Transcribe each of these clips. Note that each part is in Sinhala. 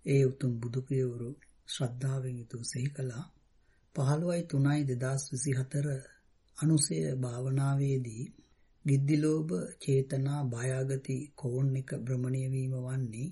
ඒ උතුම් බුදු පියවරු ශ්‍රද්ධාවෙන් යුතුව සිහි කළා. 15/3/2024 අනුසය භාවනාවේදී ගිද්දිලෝභ චේතනා බයාගති කෝණික භ්‍රමණය වීම වන්නේ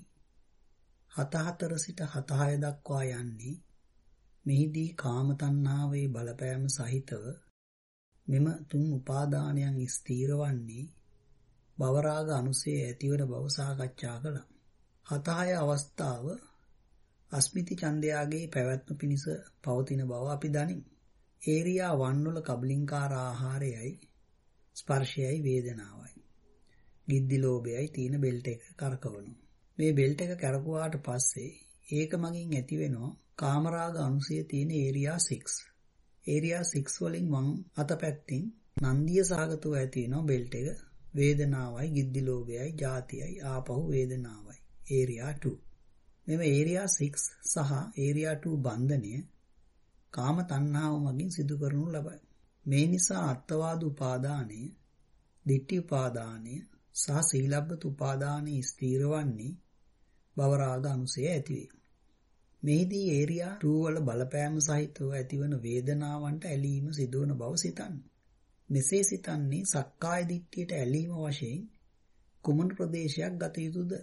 7:4 සිට 7:6 දක්වා යන්නේ මෙහිදී කාම තණ්හාවේ බලපෑම සහිතව මෙම තුන් උපාදානයන් ස්ථීර වන්නේ භවරාග අනුසය ඇතිවන බව සාකච්ඡා කළා. 7:6 අවස්ථාව අස්මිති ඡන්දයාගේ පැවැත්ම පිණිස පවතින බව අපි දනිමු. ඒරියා 1 වල කබලින්කාර ආහාරයයි ස්පර්ශයයි වේදනාවයි. ගිද්දි ලෝභයයි තියෙන බෙල්ට් එක කරකවනවා. මේ බෙල්ට් එක කරකුවාට පස්සේ ඒක මගින් ඇති වෙනවා කාමරාග අනුසය තියෙන ඒරියා 6. ඒරියා 6 වලින් වම් අතපැත්තෙන් නන්දිය සහගතව ඇති වෙනවා බෙල්ට් එක. වේදනාවයි ගිද්දි ලෝභයයි ජාතියයි ආපහු වේදනාවයි. ඒරියා 2. මෙම ඒරියා 6 සහ ඒරියා 2 බන්ධනය කාම තණ්හාව මගින් සිදු කරනු ලබයි. මේ නිසා අත්වාද උපාදානය, ditthi උපාදානය සහ සීලබ්බත උපාදානය ස්ථීර වන්නේ භවරාග අනුසය ඇතිවේ. මෙහිදී ඒරියා 2 වල බලපෑම සහිතව ඇතිවන වේදනාවන්ට ඇලීම සිදුවන බව සිතන්න. මෙසේ සිතන්නේ සක්කාය දිට්ඨියට ඇලීම වශයෙන් කුමන ප්‍රදේශයක් ගත යුතුද?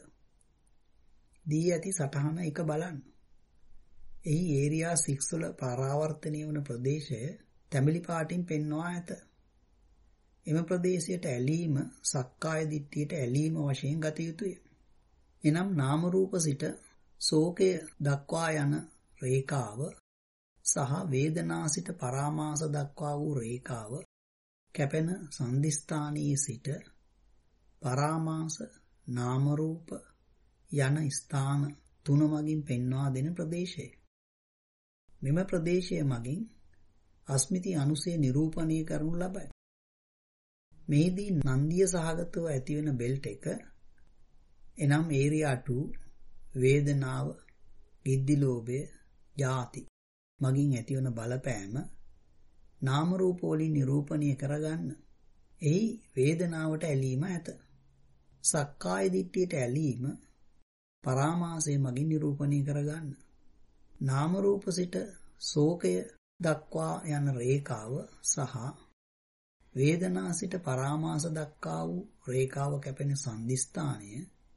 දී ඇති සටහන එක බලන්න. එහි ඒරියා 6 වල පරාවර්තනය වන ප්‍රදේශය තැඹිලි පාටින් පෙන්වා ඇත. එම ප්‍රදේශයට ඇලීම සක්කාය දිට්ඨියට ඇලීම වශයෙන් ගත යුතුය. එනම් නාම රූප සිට ශෝකය දක්වා යන රේඛාව සහ වේදනා සිට පරාමාස දක්වා වූ රේඛාව කැපෙන සංදිස්ථානයේ සිට පරාමාස නාම රූප යන ස්ථාන තුන මගින් පෙන්වා දෙන ප්‍රදේශය. මෙම ප්‍රදේශය මගින් අස්මිති අනුසය නිරූපණය කරනු ලබයි. මෙහිදී නන්දිය සහගතව ඇතිවන බෙල්ට් එක එනම් ඒරියා 2 වේදනාව ගිද්දි ලෝභය ජාති මගින් ඇතිවන බලපෑම නාම රූප වලින් නිරූපණය කරගන්න. එහි වේදනාවට ඇලීම ඇත. සක්කාය දිට්ඨියට ඇලීම පරාමාසය මගින් නිරූපණය කරගන්න. නාම රූප සිට ශෝකය දක්වා යන රේඛාව සහ වේදනා සිට පරාමාස දක්වා වූ රේඛාව කැපෙන සංදිස්ථානය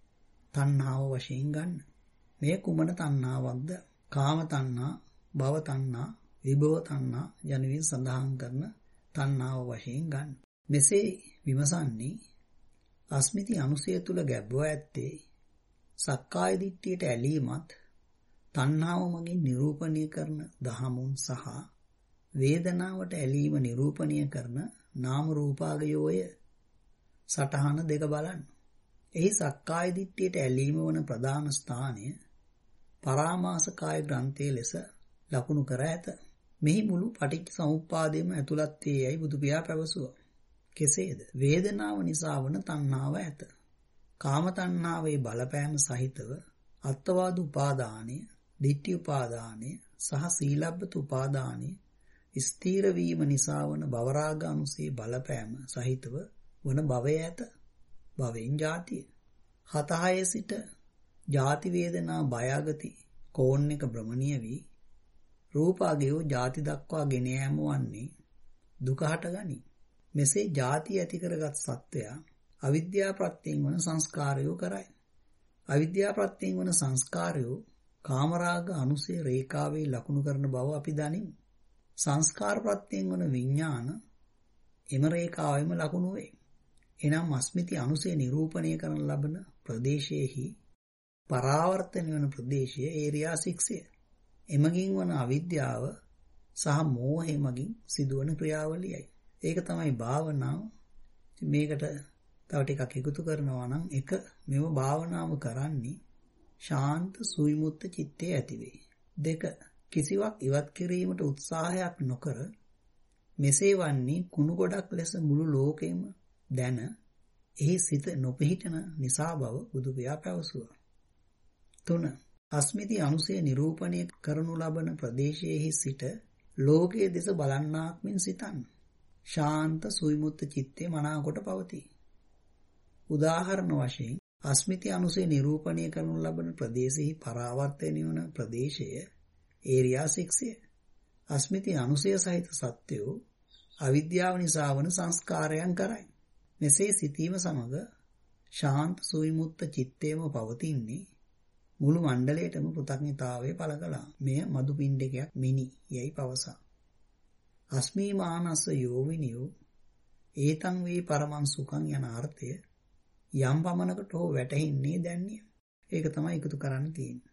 තණ්හාව වශයෙන් ගන්න. මේ කුමන තණ්හාවක්ද? කාම තණ්හා, භව තණ්හා, විභව තණ්හා යනුවෙන් සඳහන් කරන තණ්හාව වශයෙන් ගන්න. මෙසේ විමසන්නේ අස්මිති අනුසය තුල ගැබ්ව ඇත්තේ සක්කාය දිට්ඨියට ඇලීමත් තණ්හාව මගින් නිරූපණය කරන දහමුන් සහ වේදනාවට ඇලීම නිරූපණය කරන නාම රූපාගයෝය. සටහන දෙක බලන්න. එහි සක්කාය දිට්ඨියට ඇලීම වන ප්‍රධාන ස්ථානය පරාමාසකාය ග්‍රන්ථයේ ලෙස ලකුණු කර ඇත. මෙහි මුළු පටිච්ච සමුප්පාදයේම ඇතුළත් වේයයි බුදුපියා පැවසුවා. කෙසේද? වේදනාව නිසා වන තණ්හාව ඇත. කාම තණ්හාවේ බලපෑම සහිතව අත්වාද උපාදානය, ditthi උපාදානය සහ සීලබ්බත උපාදානය ස්ථීර වීම නිසා වන භවරාග අනුසය බලපෑම සහිතව වන භවය ඇත. භවෙන් ජාතිය. 7:6 සිට ජාති වේදනා බයාගති කෝණික භ්‍රමණීය වී රූපාගයෝ ජාති දක්වා ගෙන යාම වන්නේ දුක හටගනී. මෙසේ ජාති ඇති කරගත් සත්වයා අවිද්‍යා ප්‍රත්‍යයෙන් වන සංස්කාරයෝ කරයි. අවිද්‍යා ප්‍රත්‍යයෙන් වන සංස්කාරයෝ කාමරාග අනුසය රේඛාවේ ලකුණු කරන බව අපි දනිමු. සංස්කාර ප්‍රත්‍යයෙන් වන විඥාන එම රේඛාවෙම ලකුණු වේ. එනම් අස්මිති අනුසය නිරූපණය කරන ලබන ප්‍රදේශයේහි පරාවර්තන වන ප්‍රදේශය ඒරියා 6ය. එමගින් වන අවිද්‍යාව සහ මෝහය මගින් සිදුවන ක්‍රියාවලියයි. ඒක තමයි භාවනාව. මේකට තව ටිකක් එකතු කරනවා නම් එක මෙව භාවනාව කරන්නේ ශාන්ත සුවිමුත්ත චිත්තේ ඇති වේ. 2 කිසිවක් ඉවත් කිරීමට උත්සාහයක් නොකර මෙසේ වන්නේ කුණු ගොඩක් ලෙස මුළු ලෝකෙම දැන එහි සිත නොපිහිටන නිසා බව බුදුපියා පැවසුවා. 3 අස්මිති අනුසය නිරූපණය කරනු ලබන ප්‍රදේශයේහි සිට ලෝකයේ දෙස බලන්නාක් මෙන් සිතන්න. ශාන්ත සුවිමුත්ත චිත්තේ මනාකොට පවතී. උදාහරණ වශයෙන් අස්මිති අනුසය නිරූපණය කරනු ලබන ප්‍රදේශෙහි පරාවර්තනය වන ප්‍රදේශය ඒරියා 6ය. අස්මිති අනුසය සහිත සත්‍යෝ අවිද්‍යාව නිසා වන සංස්කාරයන් කරයි. මෙසේ සිතීම සමග ශාන්ත සුවිමුත්ත චිත්තේම පවතින්නේ මුළු මණ්ඩලයටම කෘතඥතාවය පළ කළා. මෙය මදු පිණ්ඩකයක් මිනි යයි පවසා. අස්මීමානස්ස යෝවිනියෝ ඒතං වේ පරමං සුඛං යන අර්ථය යම් පමණකට හෝ වැටහින්නේ දැන්නිය. ඒක තමයි එකතු කරන්න තියෙන්නේ.